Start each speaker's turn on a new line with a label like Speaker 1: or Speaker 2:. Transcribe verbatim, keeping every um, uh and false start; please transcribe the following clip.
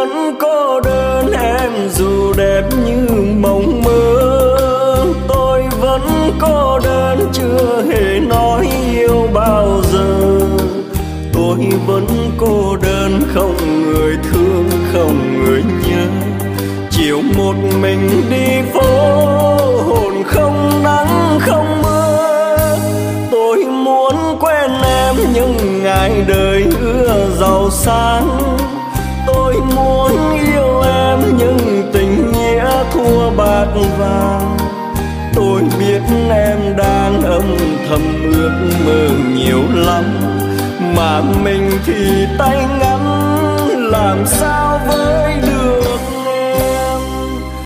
Speaker 1: vẫn cô đơn em dù đẹp như mộng mơ. Tôi vẫn cô đơn chưa hề nói yêu bao giờ. Tôi vẫn cô đơn không người thương không người nhớ. Chiều một mình đi phố hồn không nắng không mưa. Tôi muốn quen em nhưng ngày đời ưa giàu sang. Tôi muốn yêu em nhưng tình nghĩa thua bạc vàng. Tôi biết em đang âm thầm ước mơ nhiều lắm, mà mình thì tay ngắn làm sao với được.